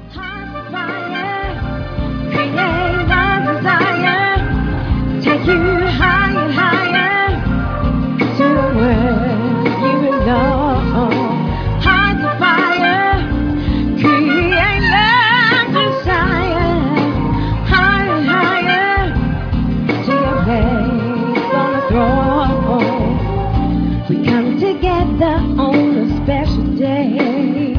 Hearts of fire, create my desire, take you higher, higher to where you belong. Hearts of fire, create love desire, higher, higher to your place on the throne. We come together on a special day.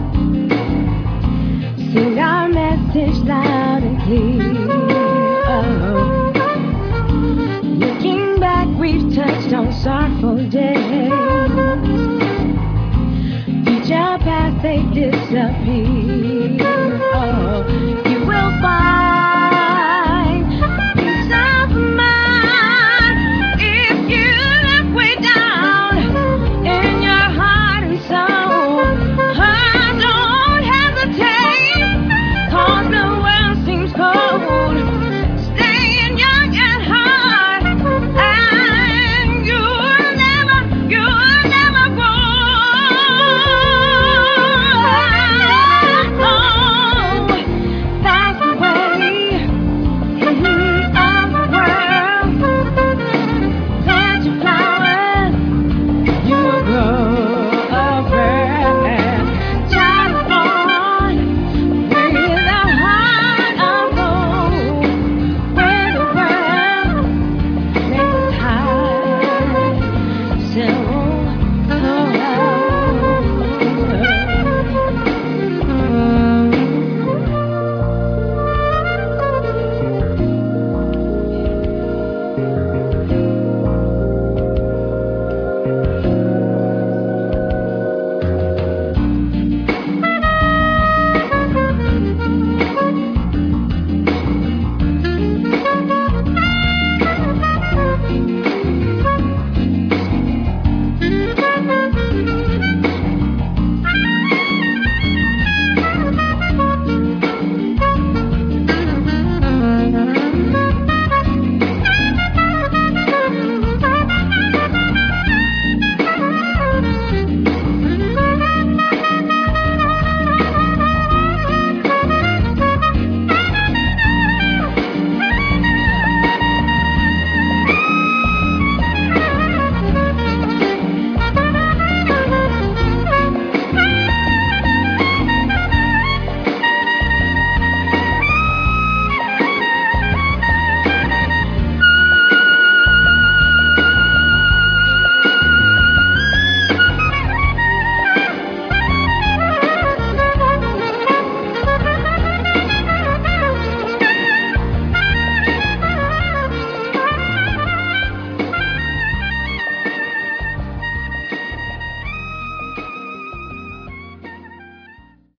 Sing our message loud and clear. Oh. Looking back, we've touched on sorrowful days. Future past, they disappear.